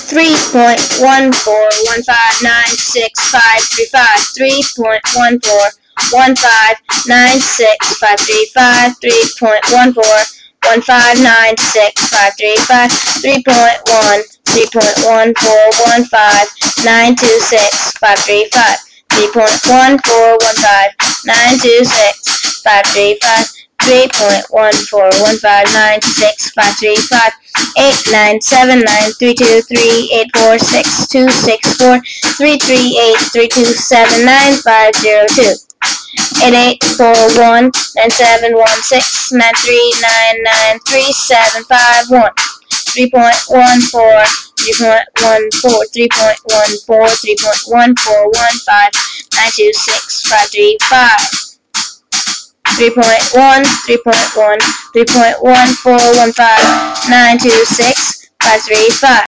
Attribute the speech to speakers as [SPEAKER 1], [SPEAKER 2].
[SPEAKER 1] 3.141596535. 3.141596535. 3.141596535. 3.14141592655. 3.141592655. 3.141592655. 8979323846264. 338327950. 8841971693993751. 3.14 3.14 3.1 3.1 3.1 415 926 535.